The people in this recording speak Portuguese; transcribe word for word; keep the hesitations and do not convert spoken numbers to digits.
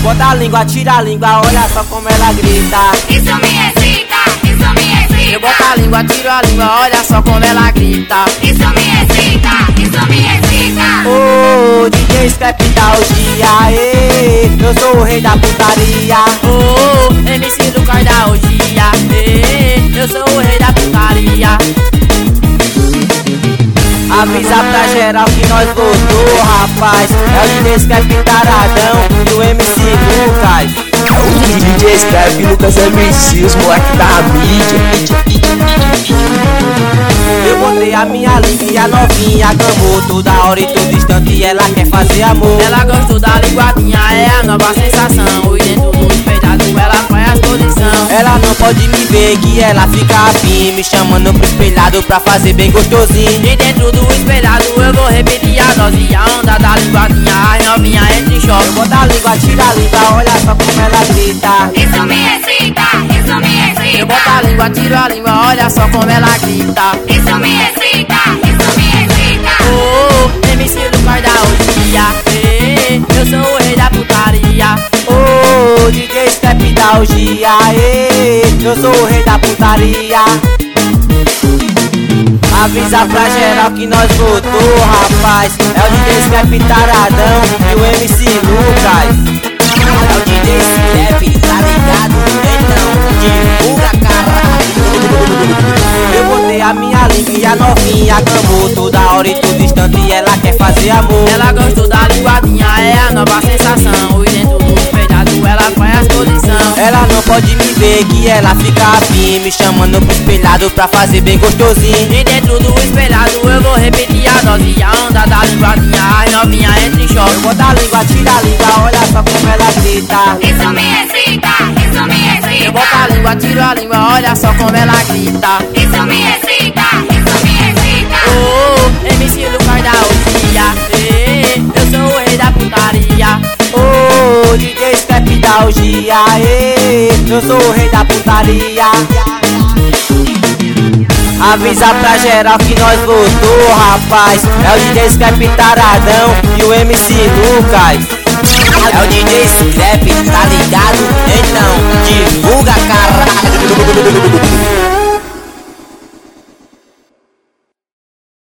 Bota a língua, tira a língua, olha só como ela grita. Isso me excita, isso me excita. Eu boto a língua, tiro a língua, olha só como ela grita. Isso me excita, isso me excita. Ô, oh, D J Scrap da Ogia, ê, eu sou o rei da putaria. Ô, oh, M C Lucas da Ogia, ê, eu sou o rei da putaria. Avisa pra geral que nós voltou, rapaz. É o D J Scrap taradão e o M C Lucas. D J Scrap, Lucas M C, os moleque da mídia. Eu botei a minha língua e a novinha gamou. Toda hora e todo instante ela quer fazer amor. Ela gostou da linguadinha, é a nova sensação. E dentro do espelhado ela faz as posição. Ela não pode me ver que ela fica afim, me chamando pro espelhado pra fazer bem gostosinho. E dentro do espelhado eu vou repetir a dose e a onda da linguadinha, a novinha entra em choque. Eu boto a língua, tira a língua, olha só como ela grita. Isso me excita, isso me excita. Eu boto a língua, tiro a língua, olha só como ela grita. Isso me excita, isso me excita. Ô, oh, M C Lucas da Ogia, ê, eu sou o rei da putaria. Ô, oh, D J Scrap da Ogia, ê, eu sou o rei da putaria. Avisa pra geral que nós voltou, rapaz. É o D J Scrap taradão e o M C Lucas. É o D J Scrap, tá ligado? Então, divulga, caralho. Eu botei a minha língua e a novinha gamou. Toda hora e todo instante ela quer fazer amor. Ela gostou da linguadinha, é a nova sensação. E dentro do espelhado ela faz as posição. Ela não pode me ver que ela fica afim, me chamando pro espelhado pra fazer bem gostosinho. E dentro do espelhado eu vou repetir a dose e a onda da linguadinha, a novinha entra em choque. Eu boto a língua, tira a língua, olha só como ela grita. Isso me excita, isso me excita. Eu boto a língua, tiro a língua, olha só como ela grita. Isso me excita, isso me excita. Ô, oh, M C Lucas da Ogia, ê, eu sou o rei da putaria. Ô, oh, D J Scrap da Ogia, ê, eu sou o rei da putaria. Avisa pra geral que nós voltou, rapaz. É o D J Scrap taradão e o M C Lucas. É o D J Scrap, tá ligado? Então, divulga, caralho.